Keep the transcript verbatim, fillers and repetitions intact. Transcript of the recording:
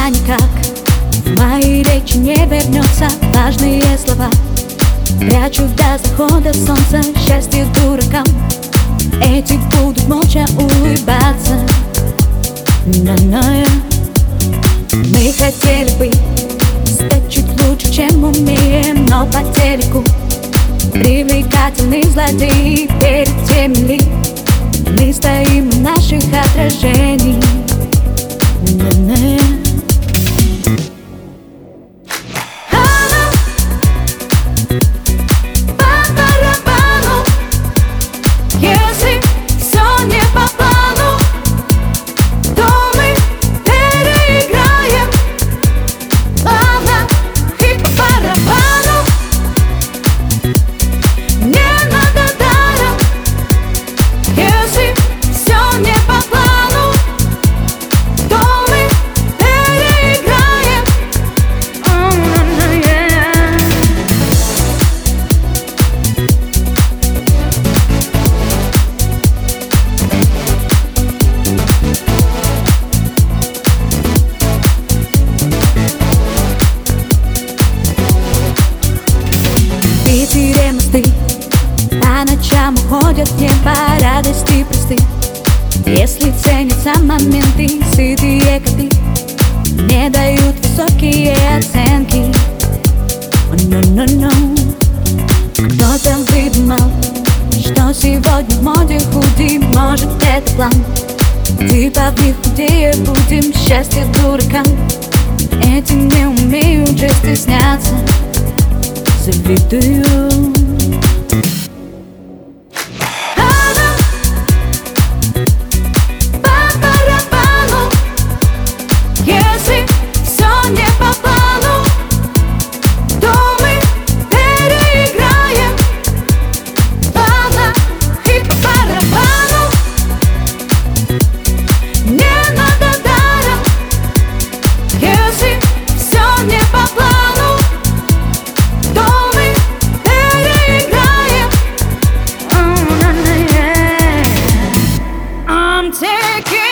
Тебя никак в мои речи не вернется. Важные слова прячу до захода солнца. Счастье дуракам, эти будут молча улыбаться. Но-но, мы хотели бы стать чуть лучше, чем умеем, но по телеку привлекательный злодей. Перед теми ли мы стоим у наших отражений. Но-но. По ночам уходят в небо радости просты. Если ценятся моменты, сытые коты не дают высокие оценки. Но-но-но, кто-то выдумал, что сегодня в моде худи. Может, это план, типа в них худее будем. Счастье дуракам, этим не умеют же стесняться. Завидую. Take it.